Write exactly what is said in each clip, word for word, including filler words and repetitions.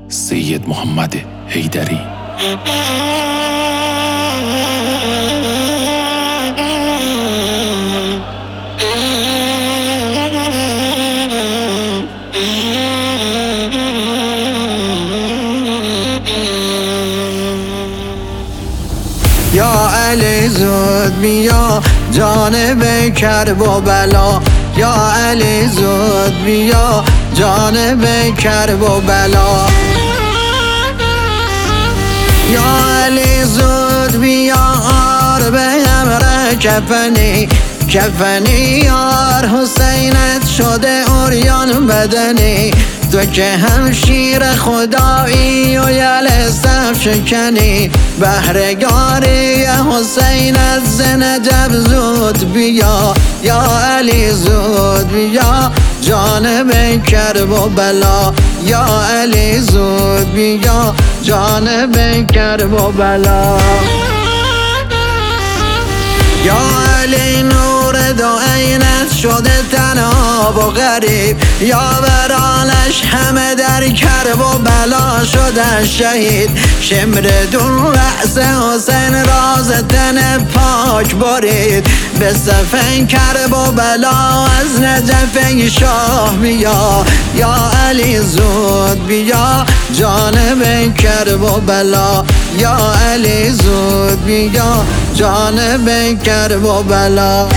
سید محمد حیدری. یا علی زود بیا جانب کرب و بلا، یا علی زود بیا جانب کرب و بلا، یا علی زود بیا آر به امر کفنی، کفنی یار حسینت شده عریان بدنی، تو که همشیر خدایی و یل صف شکنی، بهرگاری حسینت ز نجف زود بیا، یا علی زود بیا جانب کرب و بلا، یا علی زود بیا جانب کرب و بلا، یا علی نور دو عینت شده تنها و غریب، یا برانش همه در کرب و بلا شده شهید، شمر دون رأس حسین راز تن پاک برید، به صف کرب و بلا از نجف شاه بیا، یا علی زود بیا جانب کرب و بلا، یا علی زود بیا جانب کرب و بلا.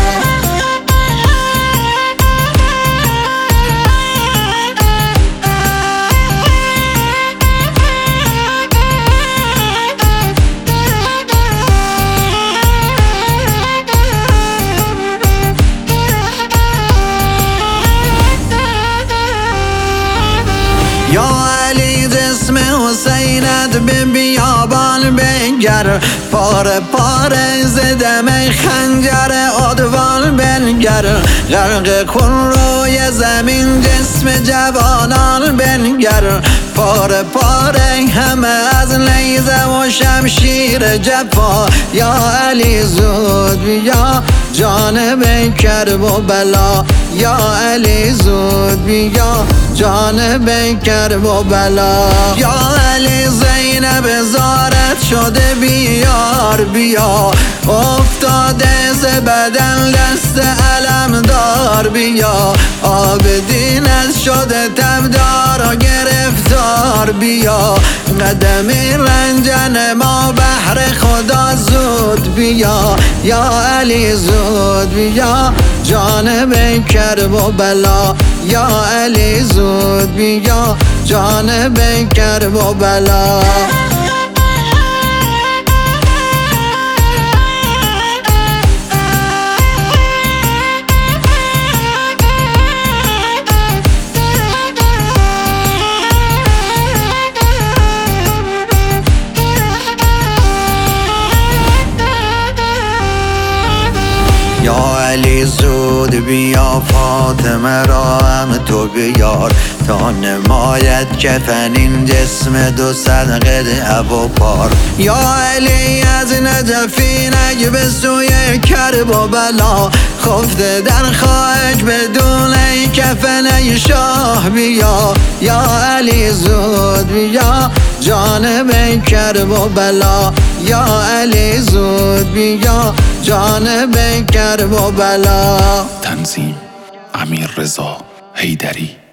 یا علی جسم حسینت به بیابان بنگر، پاره پاره ز دم خنجر عدوان بنگر، غرق کن روی زمین جسم جوانان بنگر، پاره پاره همه از نیزه و شمشیر جفا، یا علی زود بیا جانب کرب و بلا، یا علی زود بیا جانب کرب و بلا، یا علی زینب زارت شده بیار بیا، افتاده ز بدن دست علم دار بیا، آبدینت شده تبدار و گرفتار بیا، قدمی رنجن ما بهر خدا زود بیا، یا علی زود بیا جانب کرب و بلا، یا علی زود بیا جانب کرب و بلا. یا علی زود بیا فاطمه را هم تو بیار، تا نماید کفنین جسم دو صد قدح و پار، یا علی از نجفینک به سوی کرب و بلا، خفته در خاک بدون کفن شاه بیا، یا علی زود بیا جانب کرب و بلا، یا علی زود بیا جانب کرب و بلا. تنظیم: امیررضا حیدری.